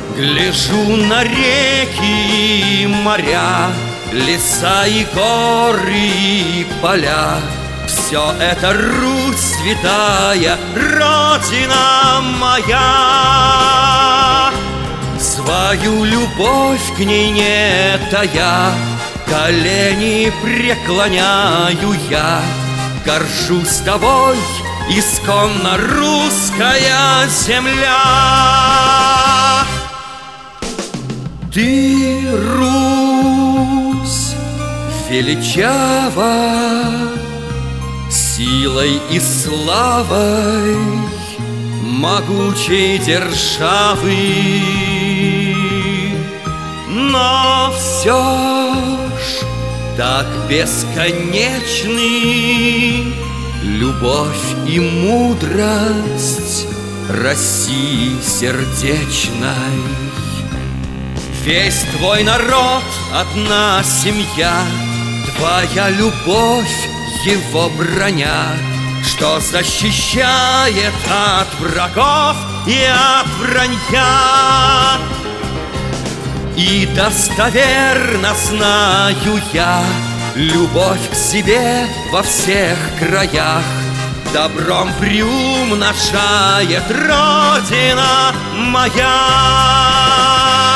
Гляжу на реки и моря, леса и горы и поля. Все это Русь святая, Родина моя. Свою любовь к ней не тая, колени преклоняю я. Горжусь тобой, исконно русская земля. Ты, Русь, величава, силой и славой могучей державы. Но все ж так бесконечны любовь и мудрость России сердечной. Весь твой народ — одна семья, твоя любовь — его броня, что защищает от врагов и от вранья. И достоверно знаю я, любовь к себе во всех краях добром приумножает Родина моя.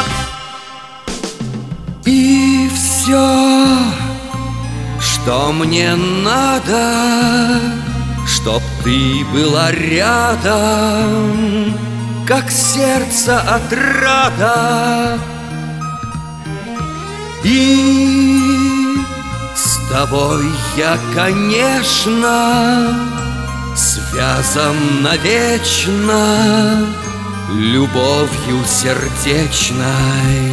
И все, что мне надо, чтоб ты была рядом, как сердце отрада. И с тобой я, конечно, связан навечно любовью сердечной.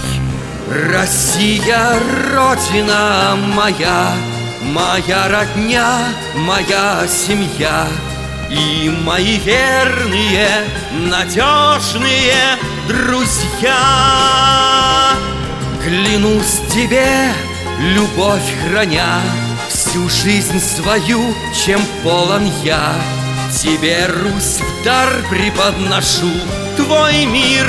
Россия, Родина моя, моя родня, моя семья и мои верные, надежные друзья. Клянусь тебе, любовь храня, всю жизнь свою, чем полон я, тебе, Русь, в дар преподношу, твой мир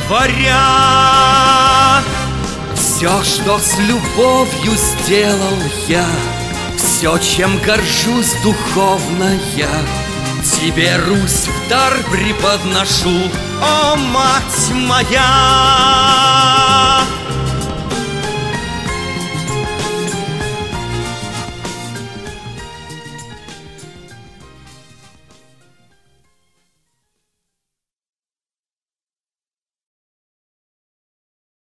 творя. Все, что с любовью сделал я, все, чем горжусь духовно я, тебе, Русь, в дар преподношу, о, мать моя!